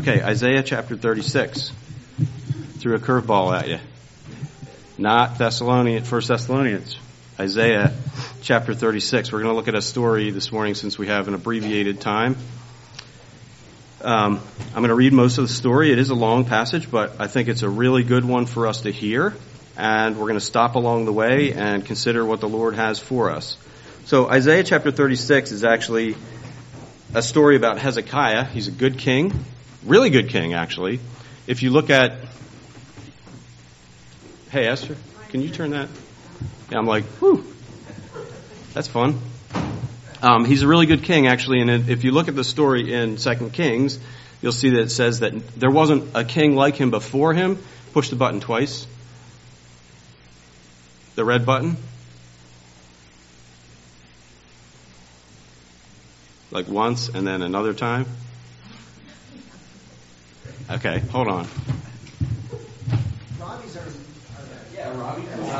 Okay, Isaiah chapter 36. Threw a curveball at you. Not 1 Thessalonians. Isaiah chapter 36. We're going to look at a story this morning since we have an abbreviated time. I'm going to read most of the story. It is a long passage, but I think it's a really good one for us to hear. And we're going to stop along the way and consider what the Lord has for us. So Isaiah chapter 36 is actually a story about Hezekiah. He's a good king, really good king, actually. If you look at... Hey, Esther, can you turn that? Yeah, I'm like, whew, that's fun. He's a really good king, actually, and if you look at the story in 2 Kings, you'll see that it says that there wasn't a king like him before him. Push the button twice. The red button. Like once and then another time. Okay, hold on. Robbie's are yeah, Robbie.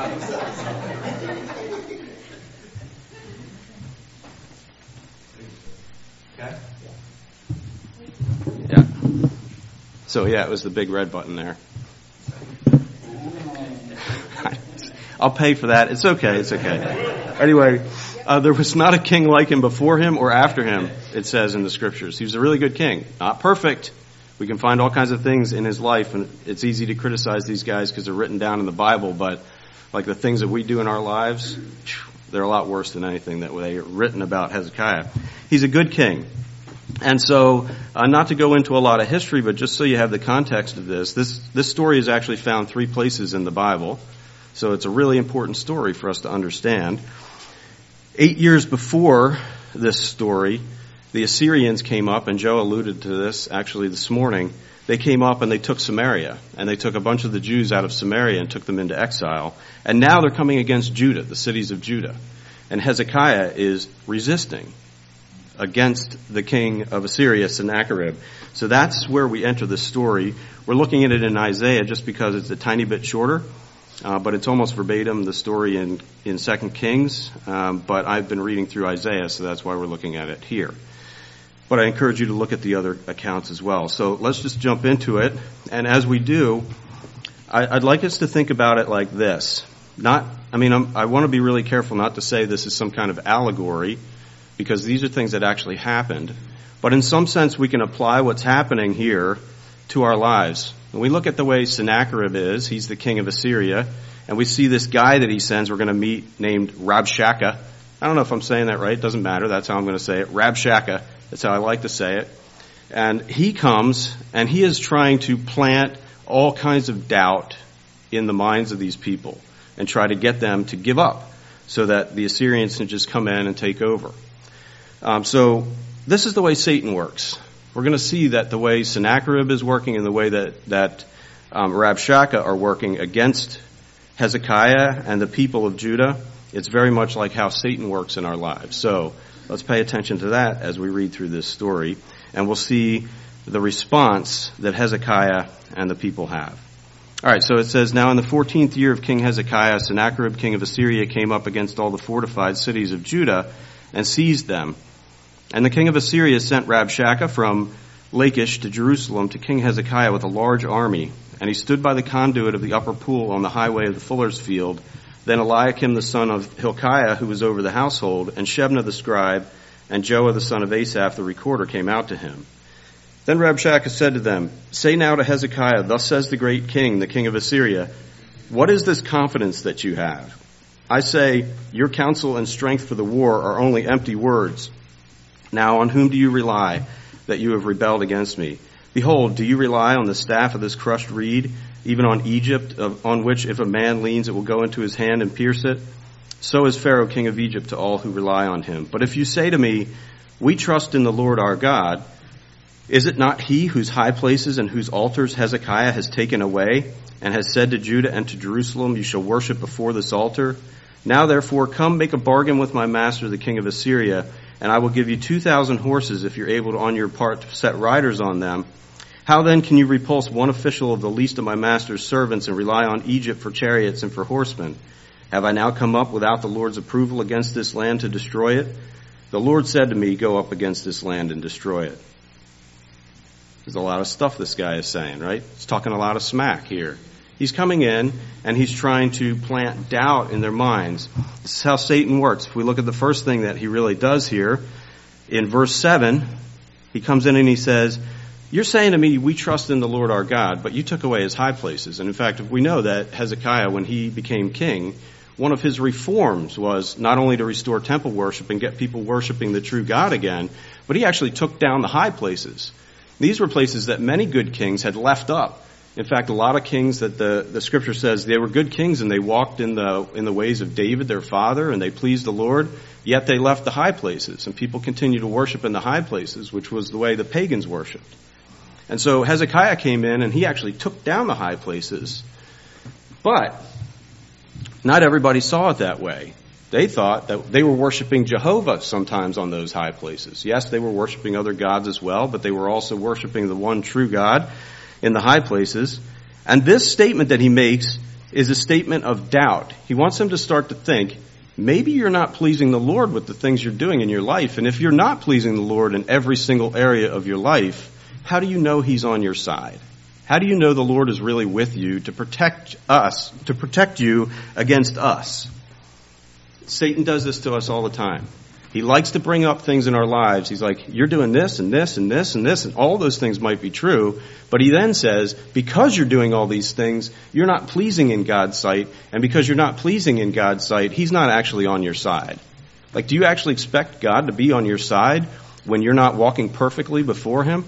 Okay. Yeah. So yeah, it was the big red button there. I'll pay for that. It's okay. It's okay. Anyway, there was not a king like him before him or after him, it says in the scriptures. He was a really good king. Not perfect. We can find all kinds of things in his life, and it's easy to criticize these guys because they're written down in the Bible, but like the things that we do in our lives, they're a lot worse than anything that they are written about Hezekiah. He's a good king. And so, not to go into a lot of history, but just so you have the context of this story is actually found 3 places in the Bible. So it's a really important story for us to understand. 8 years before this story, the Assyrians came up, and Joe alluded to this actually this morning. They came up and they took Samaria, and they took a bunch of the Jews out of Samaria and took them into exile. And now they're coming against Judah, the cities of Judah. And Hezekiah is resisting against the king of Assyria, Sennacherib. So that's where we enter the story. We're looking at it in Isaiah just because it's a tiny bit shorter. But it's almost verbatim, the story in 2 Kings. But I've been reading through Isaiah, so that's why we're looking at it here. But I encourage you to look at the other accounts as well. So let's just jump into it. And as we do, I'd like us to think about it like this. I want to be really careful not to say this is some kind of allegory, because these are things that actually happened. But in some sense, we can apply what's happening here to our lives. When we look at the way Sennacherib is, he's the king of Assyria, and we see this guy that he sends, we're going to meet, named Rabshakeh. I don't know if I'm saying that right. It doesn't matter. That's how I'm going to say it. Rabshakeh. That's how I like to say it. And he comes, and he is trying to plant all kinds of doubt in the minds of these people and try to get them to give up so that the Assyrians can just come in and take over. So this is the way Satan works. We're going to see that the way Sennacherib is working and the way that Rabshakeh are working against Hezekiah and the people of Judah, it's very much like how Satan works in our lives. So let's pay attention to that as we read through this story, and we'll see the response that Hezekiah and the people have. All right, so it says, Now in the 14th year of King Hezekiah, Sennacherib, king of Assyria, came up against all the fortified cities of Judah and seized them. And the king of Assyria sent Rabshakeh from Lachish to Jerusalem to King Hezekiah with a large army. And he stood by the conduit of the upper pool on the highway of the fuller's field. Then Eliakim the son of Hilkiah, who was over the household, and Shebna the scribe, and Joah the son of Asaph the recorder came out to him. Then Rabshakeh said to them, Say now to Hezekiah, Thus says the great king, the king of Assyria, What is this confidence that you have? I say, Your counsel and strength for the war are only empty words. Now on whom do you rely that you have rebelled against me? Behold, do you rely on the staff of this crushed reed, even on Egypt, on which if a man leans it will go into his hand and pierce it? So is Pharaoh king of Egypt to all who rely on him. But if you say to me, We trust in the Lord our God, is it not he whose high places and whose altars Hezekiah has taken away, and has said to Judah and to Jerusalem, You shall worship before this altar? Now therefore come make a bargain with my master the king of Assyria, and I will give you 2,000 horses if you're able to, on your part, to set riders on them. How then can you repulse one official of the least of my master's servants and rely on Egypt for chariots and for horsemen? Have I now come up without the Lord's approval against this land to destroy it? The Lord said to me, Go up against this land and destroy it. There's a lot of stuff this guy is saying, right? He's talking a lot of smack here. He's coming in and he's trying to plant doubt in their minds. This is how Satan works. If we look at the first thing that he really does here, in verse 7, he comes in and he says, you're saying to me, we trust in the Lord our God, but you took away his high places. And in fact, we know that Hezekiah, when he became king, one of his reforms was not only to restore temple worship and get people worshiping the true God again, but he actually took down the high places. These were places that many good kings had left up. In fact, a lot of kings that the scripture says they were good kings and they walked in the ways of David, their father, and they pleased the Lord, yet they left the high places. And people continue to worship in the high places, which was the way the pagans worshiped. And so Hezekiah came in and he actually took down the high places. But not everybody saw it that way. They thought that they were worshiping Jehovah sometimes on those high places. Yes, they were worshiping other gods as well, but they were also worshiping the one true God in the high places. And this statement that he makes is a statement of doubt. He wants them to start to think, maybe you're not pleasing the Lord with the things you're doing in your life. And if you're not pleasing the Lord in every single area of your life, how do you know he's on your side? How do you know the Lord is really with you to protect us, to protect you against us? Satan does this to us all the time. He likes to bring up things in our lives. He's like, you're doing this and this and this and this, and all those things might be true. But he then says, because you're doing all these things, you're not pleasing in God's sight. And because you're not pleasing in God's sight, he's not actually on your side. Like, do you actually expect God to be on your side when you're not walking perfectly before him?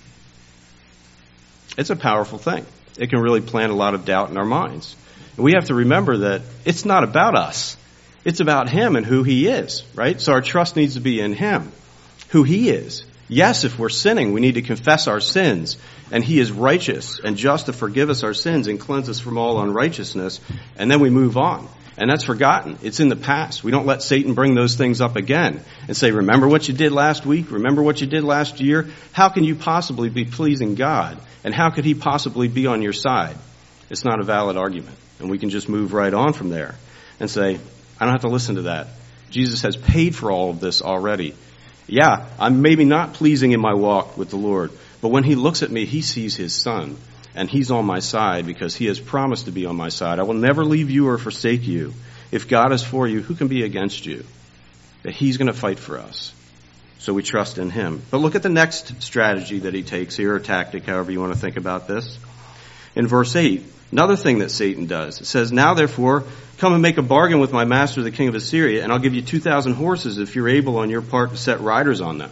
It's a powerful thing. It can really plant a lot of doubt in our minds. And we have to remember that it's not about us. It's about him and who he is, right? So our trust needs to be in him, who he is. Yes, if we're sinning, we need to confess our sins. And he is righteous and just to forgive us our sins and cleanse us from all unrighteousness. And then we move on. And that's forgotten. It's in the past. We don't let Satan bring those things up again and say, remember what you did last week? Remember what you did last year? How can you possibly be pleasing God? And how could he possibly be on your side? It's not a valid argument. And we can just move right on from there and say, I don't have to listen to that. Jesus has paid for all of this already. Yeah, I'm maybe not pleasing in my walk with the Lord, but when he looks at me, he sees his son, and he's on my side because he has promised to be on my side. I will never leave you or forsake you. If God is for you, who can be against you? That he's going to fight for us. So we trust in him. But look at the next strategy that he takes here, or tactic, however you want to think about this. In verse 8, another thing that Satan does. It says, now therefore, come and make a bargain with my master, the king of Assyria, and I'll give you 2,000 horses if you're able on your part to set riders on them.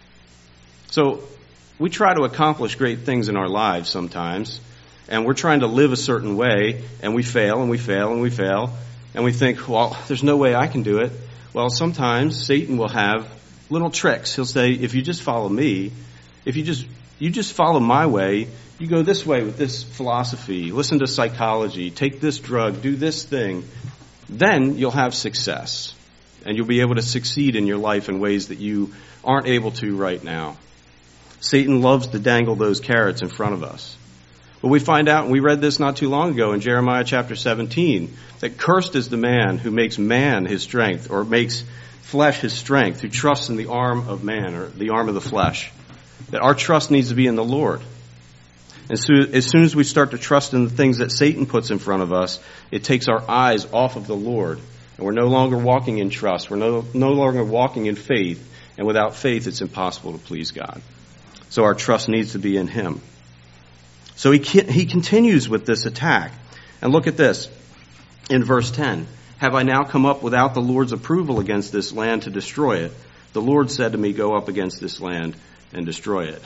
So we try to accomplish great things in our lives sometimes, and we're trying to live a certain way, and we fail, and we fail, and we fail, and we think, well, there's no way I can do it. Well, sometimes Satan will have little tricks. He'll say, if you just follow me, if you just follow my way, you go this way with this philosophy, listen to psychology, take this drug, do this thing, then you'll have success. And you'll be able to succeed in your life in ways that you aren't able to right now. Satan loves to dangle those carrots in front of us. But we find out, and we read this not too long ago in Jeremiah chapter 17, that cursed is the man who makes man his strength, or makes flesh his strength, who trusts in the arm of man, or the arm of the flesh. That our trust needs to be in the Lord. And so as soon as we start to trust in the things that Satan puts in front of us, it takes our eyes off of the Lord. And we're no longer walking in trust. We're no longer walking in faith. And without faith, it's impossible to please God. So our trust needs to be in him. So he continues with this attack. And look at this. In verse 10, have I now come up without the Lord's approval against this land to destroy it? The Lord said to me, go up against this land and destroy it.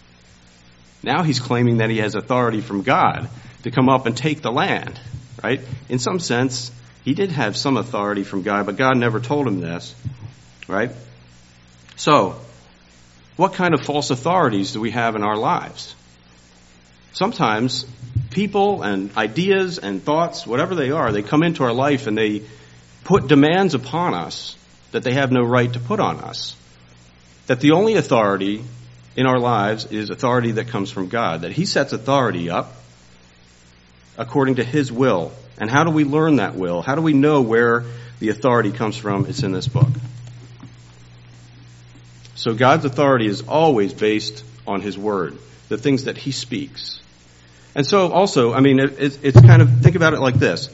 Now he's claiming that he has authority from God to come up and take the land, right? In some sense, he did have some authority from God, but God never told him this, right? So, what kind of false authorities do we have in our lives? Sometimes people and ideas and thoughts, whatever they are, they come into our life and they put demands upon us that they have no right to put on us. That the only authority in our lives is authority that comes from God, that he sets authority up according to his will. And how do we learn that will? How do we know where the authority comes from? It's in this book. So God's authority is always based on his word. the things that he speaks. And so also, I mean, it's kind of, think about it like this.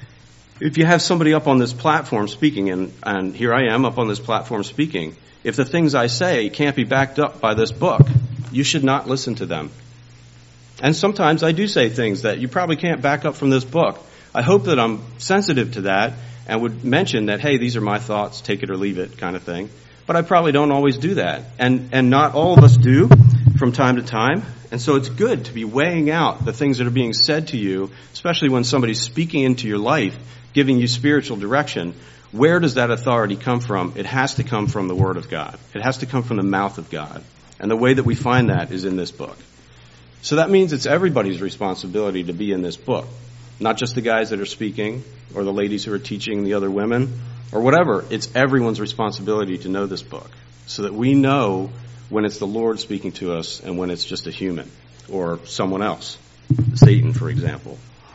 If you have somebody up on this platform speaking, and here I am up on this platform speaking, if the things I say can't be backed up by this book, you should not listen to them. And sometimes I do say things that you probably can't back up from this book. I hope that I'm sensitive to that and would mention that, hey, these are my thoughts, take it or leave it kind of thing. But I probably don't always do that. And not all of us do from time to time. And so it's good to be weighing out the things that are being said to you, especially when somebody's speaking into your life, giving you spiritual direction. Where does that authority come from? It has to come from the Word of God. It has to come from the mouth of God. And the way that we find that is in this book. So that means it's everybody's responsibility to be in this book. Not just the guys that are speaking or the ladies who are teaching the other women or whatever. It's everyone's responsibility to know this book so that we know when it's the Lord speaking to us and when it's just a human or someone else, Satan, for example.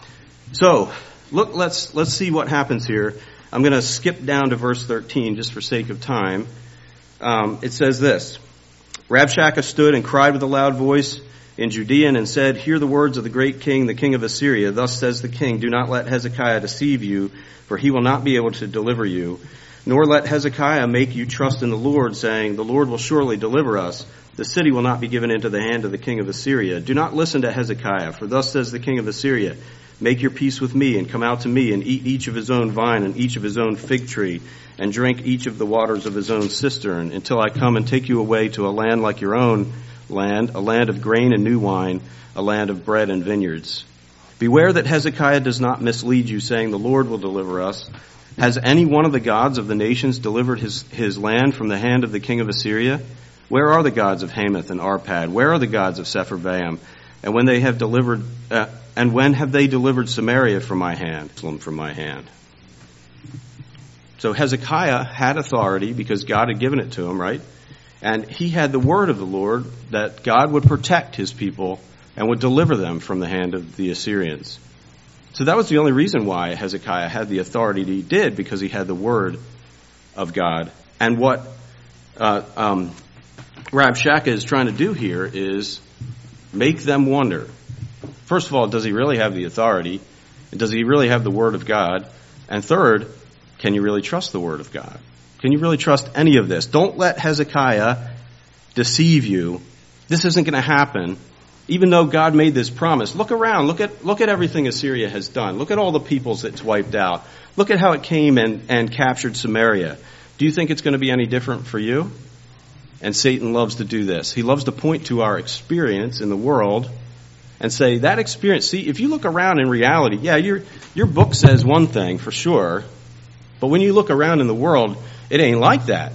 So, look, let's see what happens here. I'm going to skip down to verse 13 just for sake of time. It says this, Rabshakeh stood and cried with a loud voice in Judean and said, hear the words of the great king, the king of Assyria. Thus says the king, do not let Hezekiah deceive you, for he will not be able to deliver you. Nor let Hezekiah make you trust in the Lord, saying, the Lord will surely deliver us. The city will not be given into the hand of the king of Assyria. Do not listen to Hezekiah, for thus says the king of Assyria, make your peace with me, and come out to me, and eat each of his own vine, and each of his own fig tree, and drink each of the waters of his own cistern, until I come and take you away to a land like your own land, a land of grain and new wine, a land of bread and vineyards. Beware that Hezekiah does not mislead you, saying, the Lord will deliver us. Has any one of the gods of the nations delivered his land from the hand of the king of Assyria? Where are the gods of Hamath and Arpad? Where are the gods of Sepharvaim? And when have they delivered Samaria from my hand, from my hand? So Hezekiah had authority because God had given it to him, right? And he had the word of the Lord that God would protect his people and would deliver them from the hand of the Assyrians. So that was the only reason why Hezekiah had the authority that he did, because he had the word of God. And what Rabshakeh is trying to do here is make them wonder. First of all, does he really have the authority? And does he really have the word of God? And third, can you really trust the word of God? Can you really trust any of this? Don't let Hezekiah deceive you. This isn't going to happen. Even though God made this promise, look around. Look at everything Assyria has done. Look at all the peoples it's wiped out. Look at how it came and captured Samaria. Do you think it's going to be any different for you? And Satan loves to do this. He loves to point to our experience in the world and say, that experience, see, if you look around in reality, yeah, your book says one thing for sure, but when you look around in the world, it ain't like that.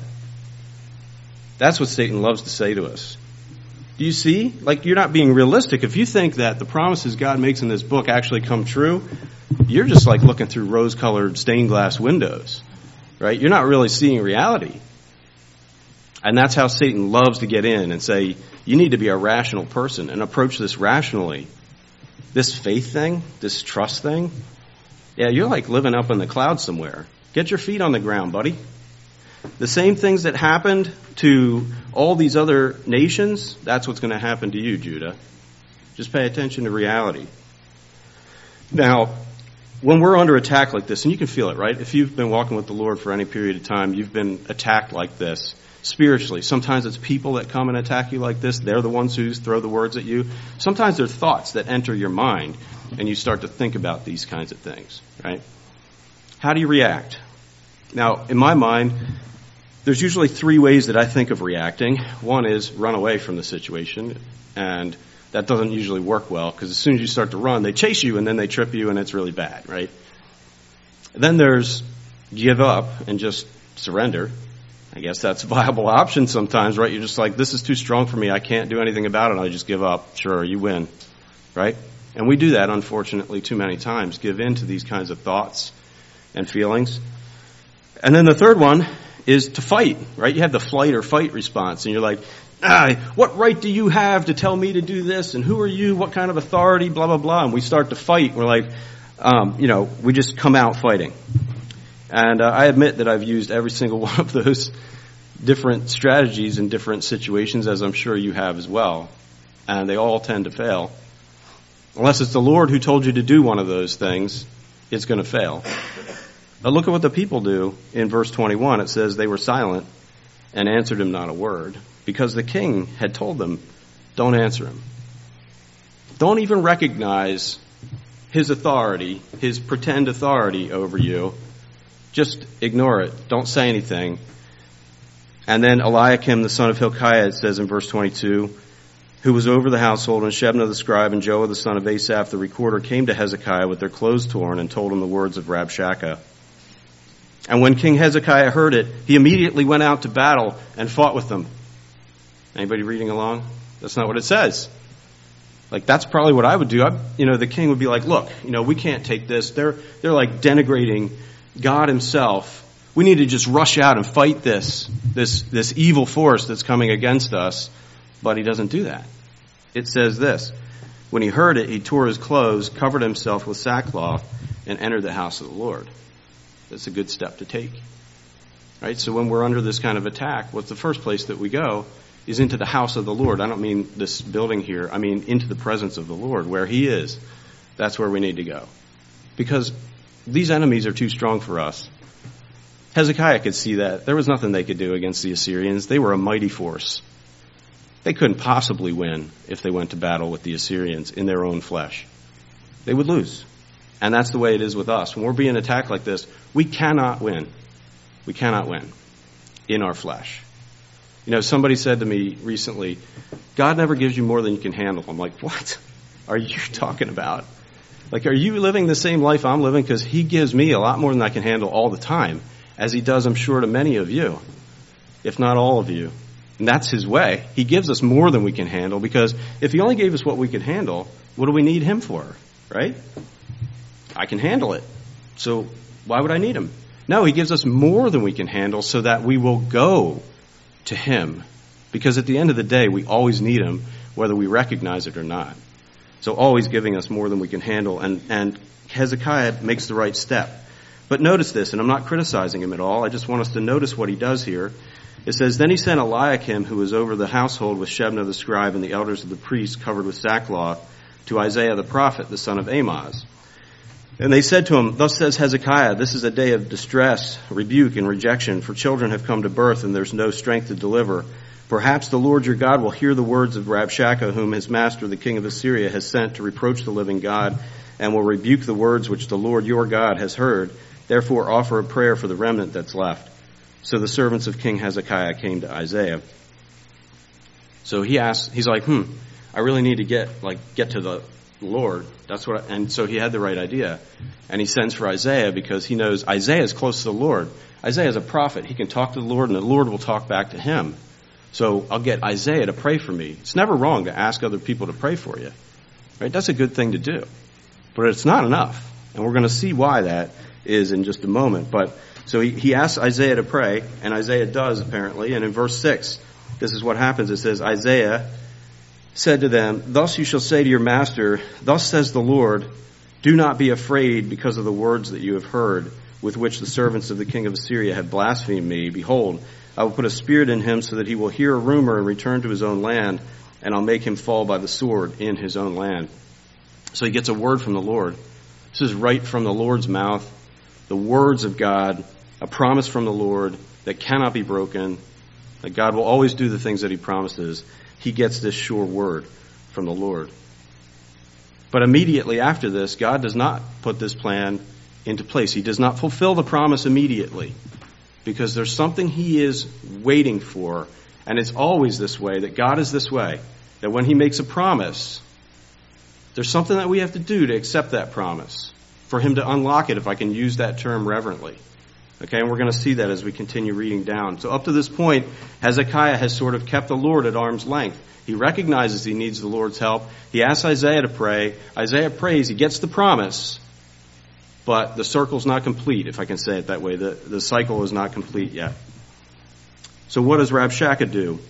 That's what Satan loves to say to us. Do you see? Like, you're not being realistic. If you think that the promises God makes in this book actually come true, you're just like looking through rose-colored stained glass windows, right? You're not really seeing reality. And that's how Satan loves to get in and say, you need to be a rational person and approach this rationally. This faith thing, this trust thing, yeah, you're like living up in the clouds somewhere. Get your feet on the ground, buddy. The same things that happened to all these other nations, that's what's going to happen to you, Judah. Just pay attention to reality. Now, when we're under attack like this, and you can feel it, right? If you've been walking with the Lord for any period of time, you've been attacked like this spiritually. Sometimes it's people that come and attack you like this. They're the ones who throw the words at you. Sometimes they're thoughts that enter your mind, and you start to think about these kinds of things, right? How do you react? Now, in my mind, there's usually three ways that I think of reacting. One is run away from the situation, and that doesn't usually work well, because as soon as you start to run, they chase you, and then they trip you, and it's really bad, right? Then there's give up and just surrender. I guess that's a viable option sometimes, right? You're just like, this is too strong for me. I can't do anything about it. I just give up. Sure, you win, right? And we do that, unfortunately, too many times, give in to these kinds of thoughts and feelings. And then the third one is to fight, right? You have the flight or fight response, and you're like, what right do you have to tell me to do this? And who are you? What kind of authority? Blah, blah, blah. And we start to fight. We're like, we just come out fighting. And I admit that I've used every single one of those different strategies in different situations, as I'm sure you have as well. and they all tend to fail. Unless it's the Lord who told you to do one of those things, it's going to fail. But look at what the people do in verse 21. It says they were silent and answered him not a word, because the king had told them, don't answer him. Don't even recognize his authority, his pretend authority over you. Just ignore it. Don't say anything. And then Eliakim, the son of Hilkiah, it says in verse 22, who was over the household, and Shebna the scribe and Joah the son of Asaph the recorder came to Hezekiah with their clothes torn and told him the words of Rabshakeh. And when King Hezekiah heard it, he immediately went out to battle and fought with them. Anybody reading along? That's not what it says. Like, that's probably what I would do. The king would be like, look, we can't take this. They're like denigrating God himself. We need to just rush out and fight this evil force that's coming against us. But he doesn't do that. It says this, when he heard it, he tore his clothes, covered himself with sackcloth, and entered the house of the Lord. That's a good step to take. Right? So when we're under this kind of attack, what's the first place that we go is into the house of the Lord. I don't mean this building here. I mean into the presence of the Lord, where he is. That's where we need to go. Because these enemies are too strong for us. Hezekiah could see that. There was nothing they could do against the Assyrians. They were a mighty force. They couldn't possibly win if they went to battle with the Assyrians in their own flesh. They would lose. And that's the way it is with us. When we're being attacked like this, we cannot win. We cannot win in our flesh. Somebody said to me recently, God never gives you more than you can handle. I'm like, what are you talking about? Like, are you living the same life I'm living? Because he gives me a lot more than I can handle all the time, as he does, I'm sure, to many of you, if not all of you. And that's his way. He gives us more than we can handle, because if he only gave us what we could handle, what do we need him for, right? I can handle it. So why would I need him? No, he gives us more than we can handle so that we will go to him. Because at the end of the day, we always need him, whether we recognize it or not. So always giving us more than we can handle. And Hezekiah makes the right step. But notice this, and I'm not criticizing him at all. I just want us to notice what he does here. It says, then he sent Eliakim, who was over the household with Shebna the scribe and the elders of the priests covered with sackcloth, to Isaiah the prophet, the son of Amoz. And they said to him, thus says Hezekiah, this is a day of distress, rebuke, and rejection, for children have come to birth, and there's no strength to deliver. Perhaps the Lord your God will hear the words of Rabshakeh, whom his master, the king of Assyria, has sent to reproach the living God, and will rebuke the words which the Lord your God has heard. Therefore offer a prayer for the remnant that's left. So the servants of King Hezekiah came to Isaiah. So he's like, I really need to get to the Lord. And so he had the right idea. And he sends for Isaiah because he knows Isaiah is close to the Lord. Isaiah is a prophet. He can talk to the Lord and the Lord will talk back to him. So I'll get Isaiah to pray for me. It's never wrong to ask other people to pray for you. Right? That's a good thing to do. But it's not enough. And we're going to see why that is in just a moment. But so he asks Isaiah to pray, and Isaiah does apparently. And in verse 6, this is what happens. It says, Isaiah said to them, thus you shall say to your master, thus says the Lord, do not be afraid because of the words that you have heard, with which the servants of the king of Assyria have blasphemed me. Behold, I will put a spirit in him so that he will hear a rumor and return to his own land, and I'll make him fall by the sword in his own land. So he gets a word from the Lord. This is right from the Lord's mouth, the words of God, a promise from the Lord that cannot be broken, that God will always do the things that he promises. He gets this sure word from the Lord. But immediately after this, God does not put this plan into place. He does not fulfill the promise immediately, because there's something he is waiting for. And it's always this way, that God is this way, that when he makes a promise, there's something that we have to do to accept that promise, for him to unlock it, if I can use that term reverently. Okay, and we're going to see that as we continue reading down. So up to this point, Hezekiah has sort of kept the Lord at arm's length. He recognizes he needs the Lord's help. He asks Isaiah to pray. Isaiah prays. He gets the promise. But the circle's not complete, if I can say it that way. The cycle is not complete yet. So what does Rabshakeh do?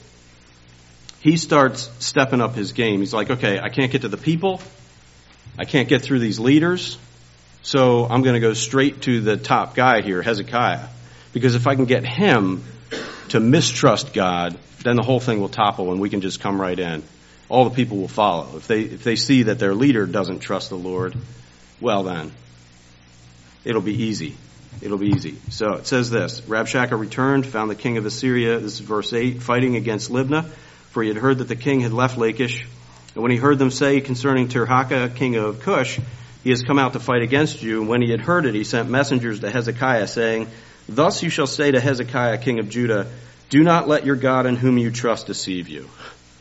He starts stepping up his game. He's like, okay, I can't get to the people. I can't get through these leaders. So I'm going to go straight to the top guy here, Hezekiah. Because if I can get him to mistrust God, then the whole thing will topple and we can just come right in. all the people will follow. If they see that their leader doesn't trust the Lord, well then, it'll be easy. It'll be easy. So it says this, Rabshakeh returned, found the king of Assyria, this is verse 8, fighting against Libnah, for he had heard that the king had left Lachish. And when he heard them say concerning Tirhakah, king of Cush, he has come out to fight against you, and when he had heard it, he sent messengers to Hezekiah, saying, thus you shall say to Hezekiah, king of Judah, do not let your God in whom you trust deceive you,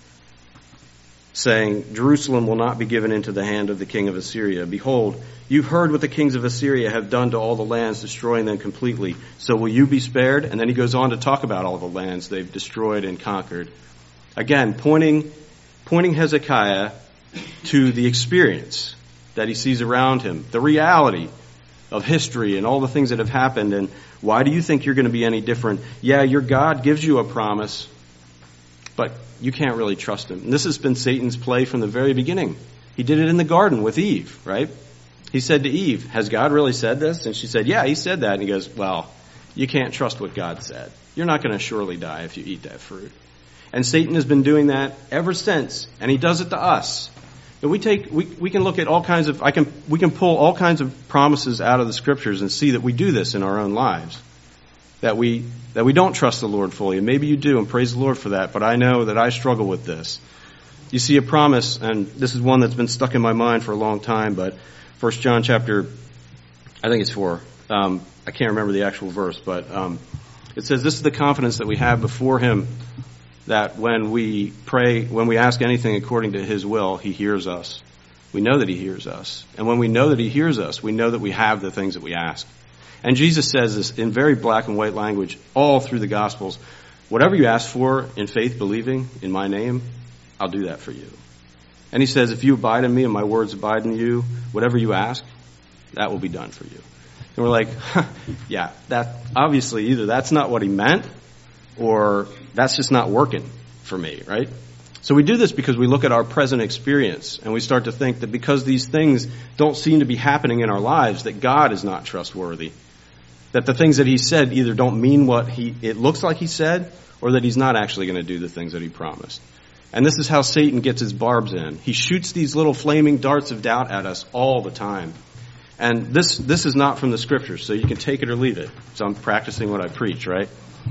saying, Jerusalem will not be given into the hand of the king of Assyria. Behold, you've heard what the kings of Assyria have done to all the lands, destroying them completely. So will you be spared? And then he goes on to talk about all the lands they've destroyed and conquered. Again, pointing Hezekiah to the experience that he sees around him, the reality of history and all the things that have happened. And why do you think you're going to be any different? Yeah, your God gives you a promise, but you can't really trust him. And this has been Satan's play from the very beginning. He did it in the garden with Eve, right? He said to Eve, has God really said this? And she said, yeah, he said that. And he goes, well, you can't trust what God said. You're not going to surely die if you eat that fruit. And Satan has been doing that ever since, and he does it to us. And we can look at all kinds of, we can pull all kinds of promises out of the scriptures and see that we do this in our own lives. That we don't trust the Lord fully. And maybe you do, and praise the Lord for that, but I know that I struggle with this. You see a promise, and this is one that's been stuck in my mind for a long time, but 1 John chapter, I think it's 4. I can't remember the actual verse, but it says, this is the confidence that we have before him, that when we pray, when we ask anything according to his will, he hears us. We know that he hears us. And when we know that he hears us, we know that we have the things that we ask. And Jesus says this in very black and white language all through the Gospels. Whatever you ask for in faith, believing in my name, I'll do that for you. And he says, if you abide in me and my words abide in you, whatever you ask, that will be done for you. And we're like, yeah, that obviously either that's not what he meant, or that's just not working for me, right? So we do this because we look at our present experience and we start to think that because these things don't seem to be happening in our lives, that God is not trustworthy. That the things that he said either don't mean what it looks like he said, or that he's not actually going to do the things that he promised. And this is how Satan gets his barbs in. He shoots these little flaming darts of doubt at us all the time. And this is not from the scriptures, so you can take it or leave it. So I'm practicing what I preach, right?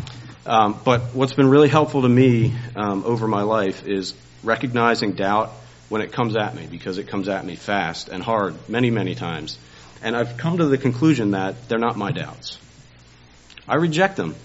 But what's been really helpful to me over my life is recognizing doubt when it comes at me, because it comes at me fast and hard many, many times. And I've come to the conclusion that they're not my doubts. I reject them.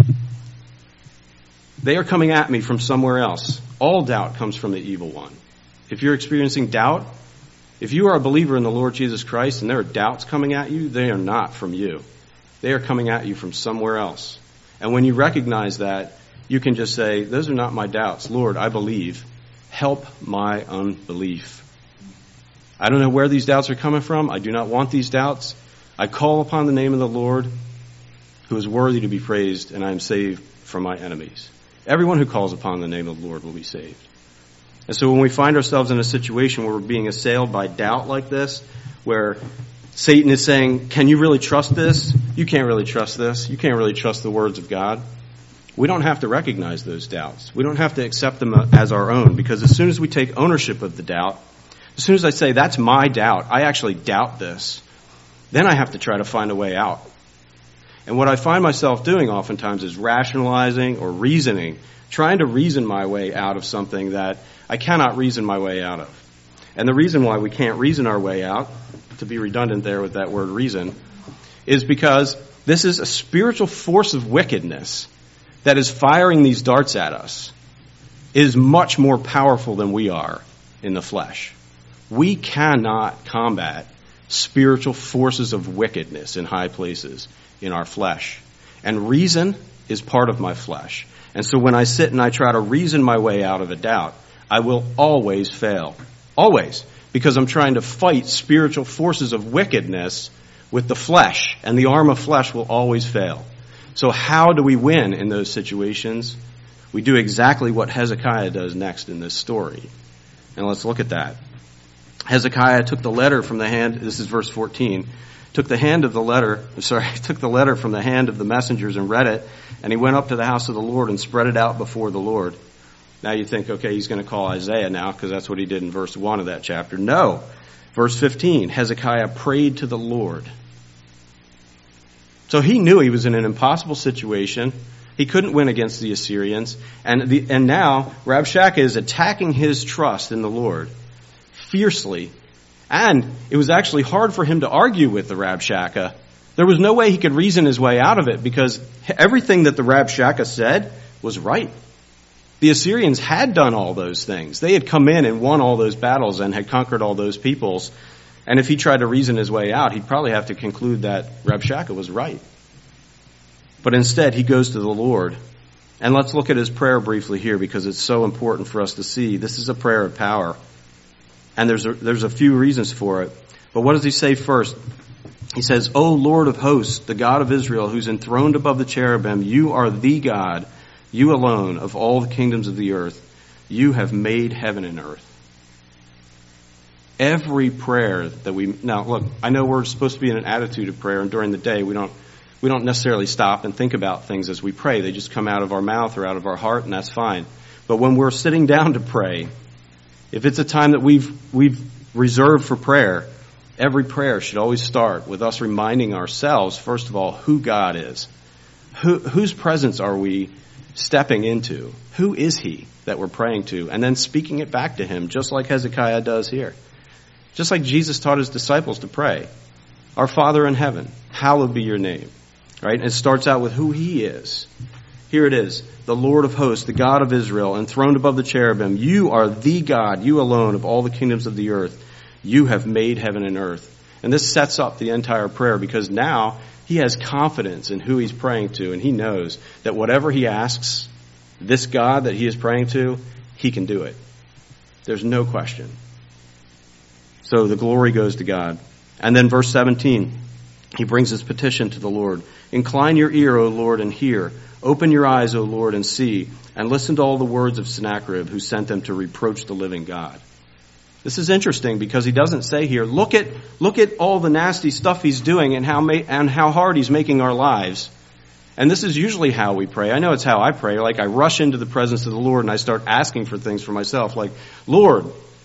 They are coming at me from somewhere else. All doubt comes from the evil one. If you're experiencing doubt, if you are a believer in the Lord Jesus Christ and there are doubts coming at you, they are not from you. They are coming at you from somewhere else. And when you recognize that, you can just say, those are not my doubts. Lord, I believe. Help my unbelief. I don't know where these doubts are coming from. I do not want these doubts. I call upon the name of the Lord, who is worthy to be praised, and I am saved from my enemies. Everyone who calls upon the name of the Lord will be saved. And so when we find ourselves in a situation where we're being assailed by doubt like this, where Satan is saying, can you really trust this? You can't really trust this. You can't really trust the words of God. We don't have to recognize those doubts. We don't have to accept them as our own, because as soon as we take ownership of the doubt, as soon as I say, that's my doubt, I actually doubt this, then I have to try to find a way out. And what I find myself doing oftentimes is rationalizing or reasoning, trying to reason my way out of something that I cannot reason my way out of. And the reason why we can't reason our way out, to be redundant there with that word reason, is because this is a spiritual force of wickedness that is firing these darts at us. It is much more powerful than we are in the flesh. We cannot combat spiritual forces of wickedness in high places in our flesh. And reason is part of my flesh. And so when I sit and I try to reason my way out of a doubt, I will always fail. Always. Because I'm trying to fight spiritual forces of wickedness with the flesh. And the arm of flesh will always fail. So how do we win in those situations? We do exactly what Hezekiah does next in this story. And let's look at that. Hezekiah took the letter from the hand, this is verse 14, took the letter from the hand of the messengers and read it, and he went up to the house of the Lord and spread it out before the Lord. Now you think, okay, he's going to call Isaiah now because that's what he did in verse 1 of that chapter. No. Verse 15, Hezekiah prayed to the Lord. So he knew he was in an impossible situation. He couldn't win against the Assyrians. And now Rabshakeh is attacking his trust in the Lord fiercely. And it was actually hard for him to argue with the Rabshakeh. There was no way he could reason his way out of it because everything that the Rabshakeh said was right. The Assyrians had done all those things. They had come in and won all those battles and had conquered all those peoples. And if he tried to reason his way out, he'd probably have to conclude that Rabshakeh was right. But instead, he goes to the Lord. And let's look at his prayer briefly here because it's so important for us to see. This is a prayer of power. And there's a few reasons for it. But what does he say first? He says, O Lord of hosts, the God of Israel, who's enthroned above the cherubim, you are the God, you alone, of all the kingdoms of the earth. You have made heaven and earth. Every prayer that now look, I know we're supposed to be in an attitude of prayer, and during the day we don't necessarily stop and think about things as we pray. They just come out of our mouth or out of our heart, and that's fine. But when we're sitting down to pray, if it's a time that we've reserved for prayer, every prayer should always start with us reminding ourselves, first of all, who God is. Whose presence are we stepping into? Who is he that we're praying to? And then speaking it back to him, just like Hezekiah does here. Just like Jesus taught his disciples to pray. Our Father in heaven, hallowed be your name. Right? And it starts out with who he is. Here it is. The Lord of hosts, the God of Israel, enthroned above the cherubim. You are the God, you alone, of all the kingdoms of the earth. You have made heaven and earth. And this sets up the entire prayer because now he has confidence in who he's praying to, and he knows that whatever he asks, this God that he is praying to, he can do it. There's no question. So the glory goes to God. And then verse 17, he brings his petition to the Lord. Incline your ear, O Lord, and hear. Open your eyes, O Lord, and see, and listen to all the words of Sennacherib, who sent them to reproach the living God. This is interesting because he doesn't say here, look at all the nasty stuff he's doing and how hard he's making our lives. And this is usually how we pray. I know it's how I pray. Like I rush into the presence of the Lord and I start asking for things for myself. Like, Lord,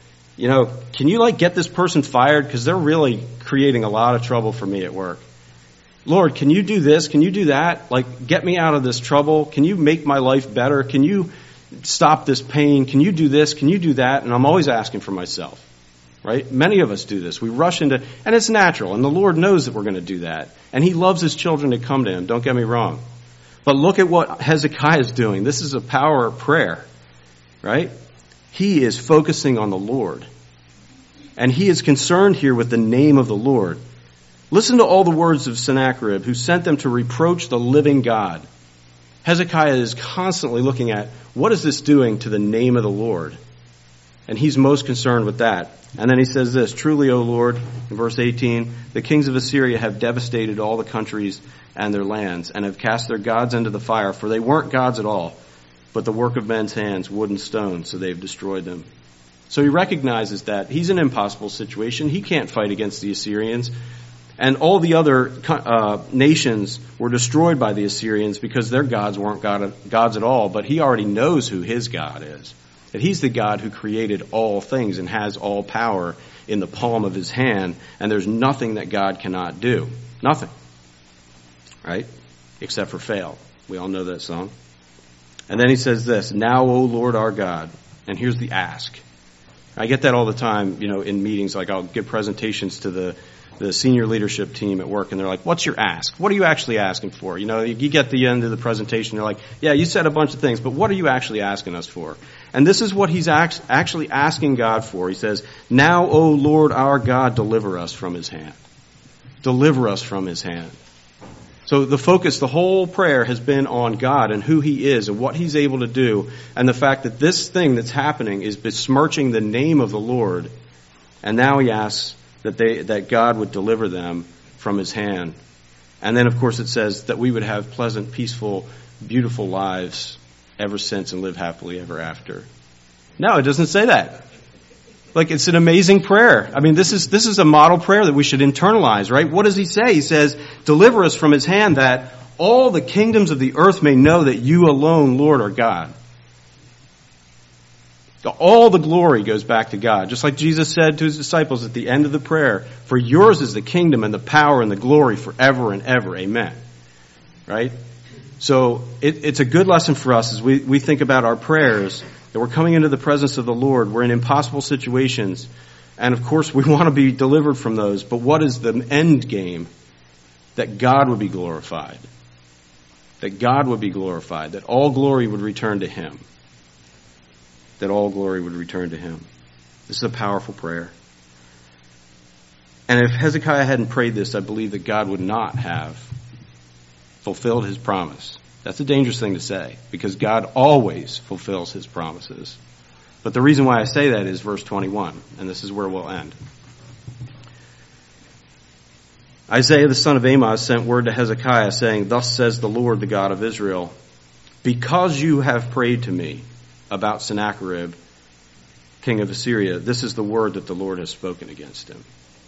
can you get this person fired? Because they're really creating a lot of trouble for me at work. Lord, can you do this? Can you do that? Get me out of this trouble. Can you make my life better? Can you stop this pain? Can you do this? Can you do that? And I'm always asking for myself, right? Many of us do this. We rush into, and it's natural, and the Lord knows that we're going to do that. And he loves his children to come to him, don't get me wrong. But look at what Hezekiah is doing. This is a power prayer, right? He is focusing on the Lord. And he is concerned here with the name of the Lord. Listen to all the words of Sennacherib, who sent them to reproach the living God. Hezekiah is constantly looking at, what is this doing to the name of the Lord? And he's most concerned with that. And then he says this, truly, O Lord, in verse 18, the kings of Assyria have devastated all the countries and their lands, and have cast their gods into the fire, for they weren't gods at all, but the work of men's hands, wood and stone, so they've destroyed them. So he recognizes that he's in an impossible situation. He can't fight against the Assyrians. And all the other nations were destroyed by the Assyrians because their gods weren't gods at all. But he already knows who his God is. That he's the God who created all things and has all power in the palm of his hand. And there's nothing that God cannot do. Nothing. Right? Except for fail. We all know that song. And then he says this, now, O Lord our God. And here's the ask. I get that all the time, in meetings. I'll give presentations to the senior leadership team at work, and they're like, what's your ask? What are you actually asking for? You get the end of the presentation, they're like, yeah, you said a bunch of things, but what are you actually asking us for? And this is what he's actually asking God for. He says, now, O Lord our God, deliver us from his hand. Deliver us from his hand. So the focus, the whole prayer has been on God and who he is and what he's able to do, and the fact that this thing that's happening is besmirching the name of the Lord. And now he asks that God would deliver them from his hand. And then, of course, it says that we would have pleasant, peaceful, beautiful lives ever since and live happily ever after. No, it doesn't say that. It's an amazing prayer. I mean, this is a model prayer that we should internalize, right? What does he say? He says, deliver us from his hand that all the kingdoms of the earth may know that you alone, Lord, are God. All the glory goes back to God. Just like Jesus said to his disciples at the end of the prayer, for yours is the kingdom and the power and the glory forever and ever. Amen. Right? So it's a good lesson for us as we think about our prayers, that we're coming into the presence of the Lord. We're in impossible situations. And of course, we want to be delivered from those. But what is the end game? That God would be glorified. That God would be glorified. That all glory would return to him. That all glory would return to him. This is a powerful prayer. And if Hezekiah hadn't prayed this, I believe that God would not have fulfilled his promise. That's a dangerous thing to say, because God always fulfills his promises. But the reason why I say that is verse 21, and this is where we'll end. Isaiah the son of Amoz sent word to Hezekiah, saying, thus says the Lord, the God of Israel, because you have prayed to me about Sennacherib, king of Assyria, this is the word that the Lord has spoken against him.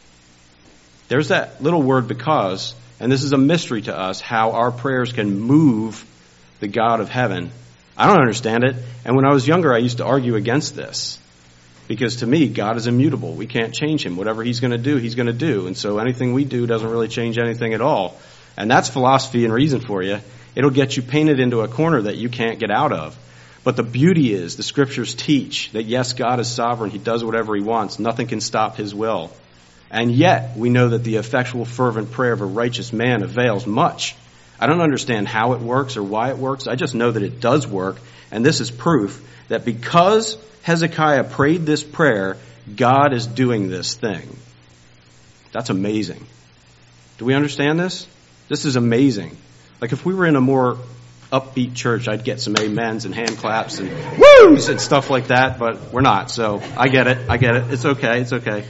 There's that little word because, and this is a mystery to us, how our prayers can move the God of heaven. I don't understand it. And when I was younger, I used to argue against this. Because to me, God is immutable. We can't change him. Whatever he's going to do, he's going to do. And so anything we do doesn't really change anything at all. And that's philosophy and reason for you. It'll get you painted into a corner that you can't get out of. But the beauty is, the scriptures teach that yes, God is sovereign. He does whatever he wants. Nothing can stop his will. And yet, we know that the effectual fervent prayer of a righteous man avails much. I don't understand how it works or why it works. I just know that it does work. And this is proof that because Hezekiah prayed this prayer, God is doing this thing. That's amazing. Do we understand this? This is amazing. Like if we were in a more upbeat church, I'd get some amens and hand claps and woos and stuff like that, but we're not. So I get it. It's okay.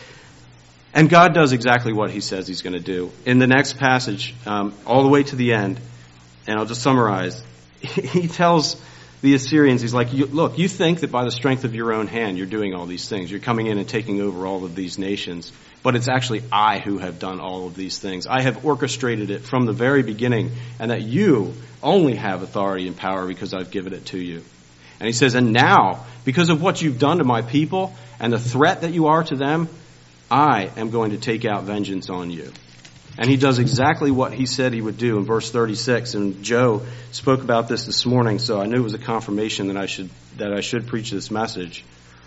And God does exactly what he says he's going to do. In the next passage, all the way to the end, and I'll just summarize, he tells the Assyrians, he's like, look, you think that by the strength of your own hand you're doing all these things. You're coming in and taking over all of these nations. But it's actually I who have done all of these things. I have orchestrated it from the very beginning, and that you only have authority and power because I've given it to you. And he says, and now, because of what you've done to my people and the threat that you are to them, I am going to take out vengeance on you. And he does exactly what he said he would do in verse 36. And Joe spoke about this morning, so I knew it was a confirmation that I should preach this message.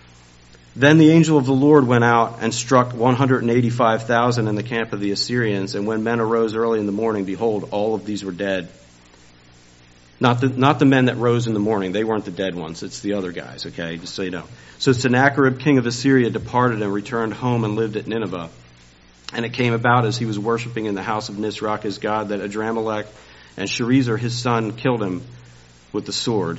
Then the angel of the Lord went out and struck 185,000 in the camp of the Assyrians. And when men arose early in the morning, behold, all of these were dead. Not the men that rose in the morning. They weren't the dead ones. It's the other guys, okay? Just so you know. So Sennacherib, king of Assyria, departed and returned home and lived at Nineveh. And it came about as he was worshiping in the house of Nisroch his god that Adramelech and Sharezer his son killed him with the sword.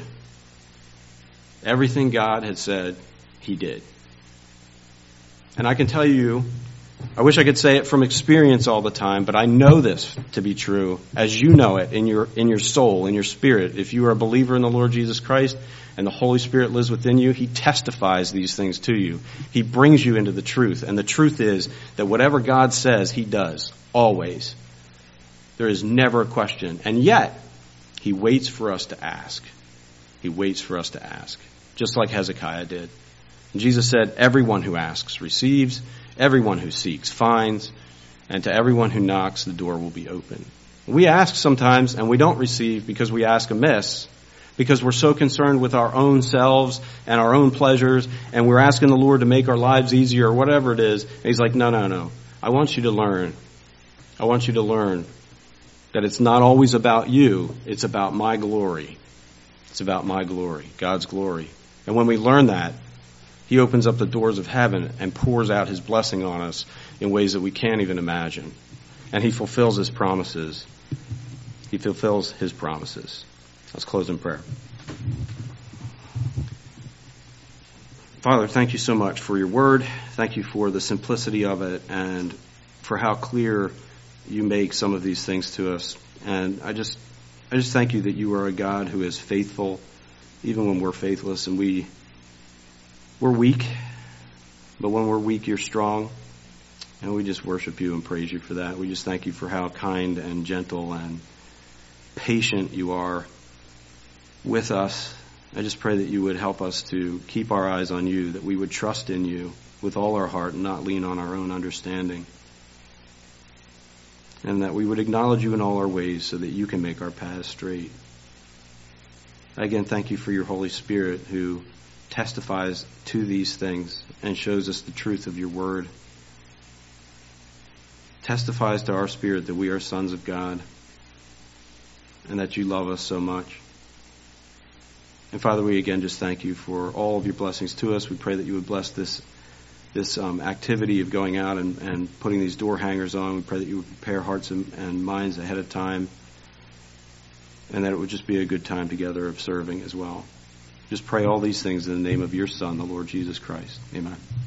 Everything God had said, he did. And I can tell you, I wish I could say it from experience all the time, but I know this to be true as you know it in your soul, in your spirit. If you are a believer in the Lord Jesus Christ and the Holy Spirit lives within you, he testifies these things to you. He brings you into the truth. And the truth is that whatever God says, he does. Always. There is never a question. And yet, he waits for us to ask. He waits for us to ask. Just like Hezekiah did. And Jesus said, everyone who asks receives, everyone who seeks finds, and to everyone who knocks the door will be open. We ask sometimes and we don't receive because we ask amiss, because we're so concerned with our own selves and our own pleasures, and we're asking the Lord to make our lives easier or whatever it is. And he's like, no. I want you to learn. I want you to learn that it's not always about you. It's about my glory. It's about my glory, God's glory. And when we learn that, he opens up the doors of heaven and pours out his blessing on us in ways that we can't even imagine. And he fulfills his promises. He fulfills his promises. Let's close in prayer. Father, thank you so much for your word. Thank you for the simplicity of it and for how clear you make some of these things to us. And I just thank you that you are a God who is faithful even when we're faithless and we're weak, but when we're weak, you're strong. And we just worship you and praise you for that. We just thank you for how kind and gentle and patient you are with us I just pray that you would help us to keep our eyes on you, that we would trust in you with all our heart and not lean on our own understanding. And that we would acknowledge you in all our ways so that you can make our paths straight. Again, thank you for your Holy Spirit who testifies to these things and shows us the truth of your word. Testifies to our spirit that we are sons of God and that you love us so much. And Father, we again just thank you for all of your blessings to us. We pray that you would bless this activity of going out and putting these door hangers on. We pray that you would prepare hearts and minds ahead of time, and that it would just be a good time together of serving as well. Just pray all these things in the name of your Son, the Lord Jesus Christ. Amen.